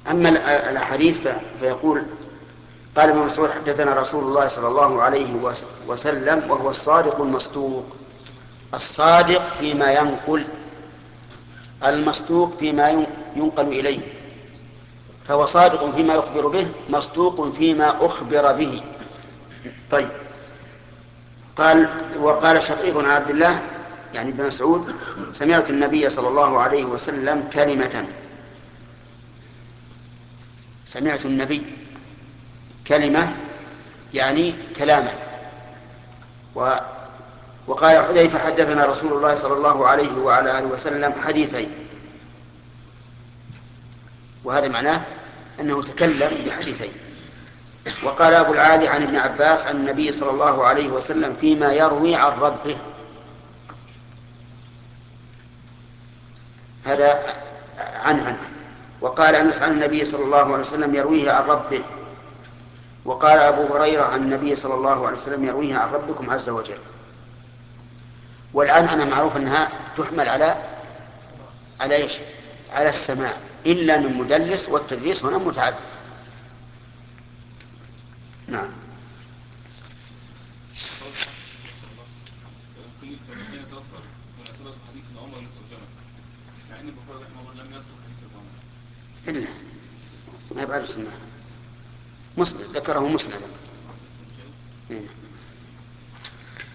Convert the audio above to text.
أما الحديث فيقول قال ابن مسعود حدثنا رسول الله صلى الله عليه وسلم وهو الصادق المصدوق. الصادق فيما ينقل، المصدوق فيما ينقل إليه، فهو صادق فيما يخبر به، مصدوق فيما أخبر به. طيب. وقال شقيق عن عبد الله يعني ابن مسعود سمعت النبي صلى الله عليه وسلم كلمة، سمعت النبي كلمة يعني كلاما. وقال حذيفة حدثنا رسول الله صلى الله عليه وعلى آله وسلم حديثين، وهذا معناه أنه تكلم بحديثين. وقال أبو العالي عن ابن عباس عن النبي صلى الله عليه وسلم فيما يروي عن ربه، هذا عنه. وقال أنس عن النبي صلى الله عليه وسلم يرويه عن ربه. وقال أبو هريرة عن النبي صلى الله عليه وسلم يرويه عن ربكم عز وجل. والآن أنا معروف أنها تحمل على إيش؟ على السماع، إلا من مدلس، والتدليس هنا متعذر. نعم. قيل فمكان تظهر مناسبة حديث عمر للترجمة، مع أن البخاري رحمه الله لم يذكر حديث عمر. إلا ما يبعد سنة مسلم ذكره مسلم.